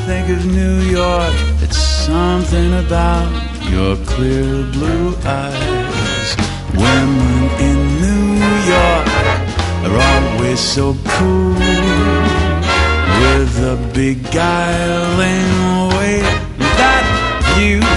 think of New York, it's something about your clear blue eyes. Women in New York are always so cool, with a beguiling way that you